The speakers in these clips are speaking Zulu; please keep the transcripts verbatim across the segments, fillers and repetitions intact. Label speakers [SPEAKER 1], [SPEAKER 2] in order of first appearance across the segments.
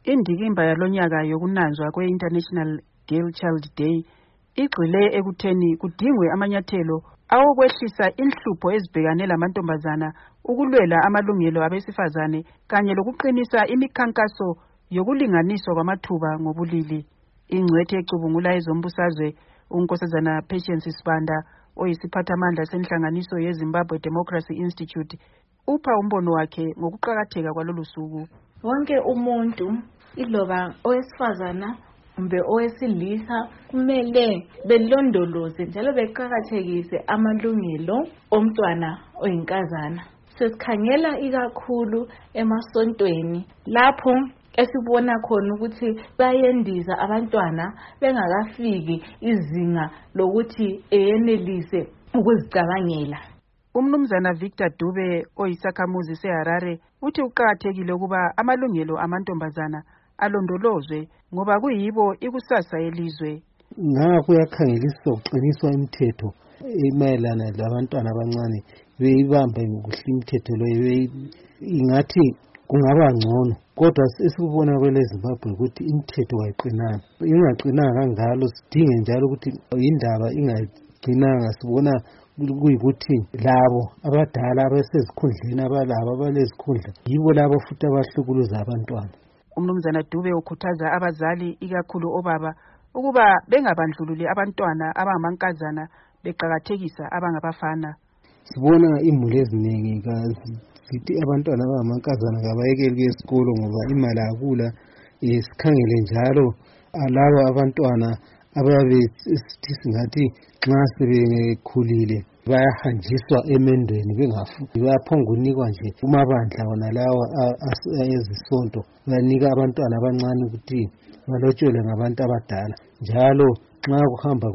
[SPEAKER 1] Indikimba yalonyaka yokunanzwa kwe-International Girl Child Day igxile ekutheni kudingwe amanyathelo awokwehlisa inhlupho ezibhekane lamantombazana, ukulwela amalungelo abesifazane kanye lokuqinisa imikhankaso yokulinganiswa kwamathuba ngobulili. Ingcwethe ecubungula ezombusazwe uNkosazana Patience Sibanda oyisiphathamandla senhlanganiso yeZimbabwe Democracy Institute upha umbono wakhe ngokuqhakatheka kwalolu suku.
[SPEAKER 2] Wonke umuntu, iloba owesifazana kumbe owesilisa, kumele belondoloze njalo beqhakathekise amalungelo omntwana oyinkazana. Sesikhangela ikakhulu emasontweni lapho esibona khona ukuthi bayendiza abantwana bengakafiki izinga lokuthi eyenelise ukuzicabangela.
[SPEAKER 1] Umnumzana Victor Dube oyisakhamuzi seHarare uthi uqhakathekile ukuba amalungelo amantombazana alondolozwe ngoba kuyibo ikusasa yelizwe.
[SPEAKER 3] Ngakho kuyakhangeliswa ukuqiniswa imithetho emayelana labantwana abancane, beyibambe kuhle imithetho leyo, ingathi kungaba ngcono. Kodwa esikubona kweleZimbabwe ukuthi imithetho kayiqinanga. Ingaqinanga kangalo, sidinge njalo ukuthi indaba ingaqinanga. Sibona kuyikuthi labo abadala abasezikhundleni, abalabo abalezikhundla, yibo labo futhi abahlukuluza abantwana.
[SPEAKER 1] Umnumzana Dube ukhuthaza abazali ikakhulu obaba ukuba bengabandlululi abantwana abangamankazana beqhakathekisa abangabafana.
[SPEAKER 3] Sibona imuli eziningi zithi abantwana abangamankazana kabayekele esikolo ngoba imali akula. Sikhangele njalo alabo abantwana ababe sithi singathi nxa sebekhulile bayahanjiswa emendweni bengafuthi, bayaphongunikwa nje kumabandla wona lawa ezisonto, banika abantwana abancane ukuthi balotshelwe ngabantu abadala. Njalo nxa kuhamba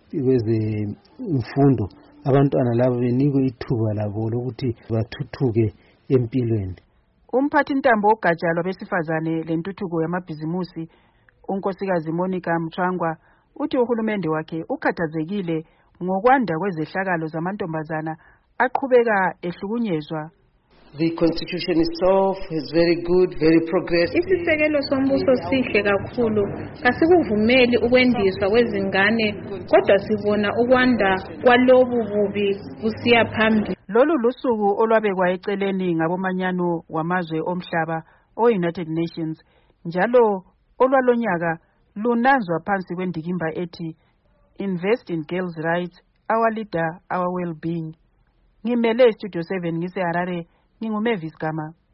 [SPEAKER 3] kwezemfundo, abantwana labo benikwe ithuba labo lokuthi bathuthuke empilweni.
[SPEAKER 1] Umphathi ntambo ogatsha lwabesifazane lentuthuko yamabhizimusi unkosikazi Monica Mchwangwa uthi uhulumende wakhe ukhathazekile ngokwanda kwezehlakalo zamantombazana aqhubeka ehlukunyezwa.
[SPEAKER 4] The constitution itself is very good, very progressive.
[SPEAKER 5] Isisekelo sombuso sihle kakhulu, kasikuvumeli ukwendiswa kwezingane, kodwa sibona ukwanda kwalobu bubi kusiya phambili.
[SPEAKER 1] Lolu lusuku olwabekwa eceleni ngabomanyano wamazwe omhlaba o-United Nations, njalo olwalonyaka lunanzwa phansi kwendikimba ethi Invest in Girls' Rights, Our Leader, Our Well-Being. Ngimele Studio seven ngise Harare, nginguMavis Gama.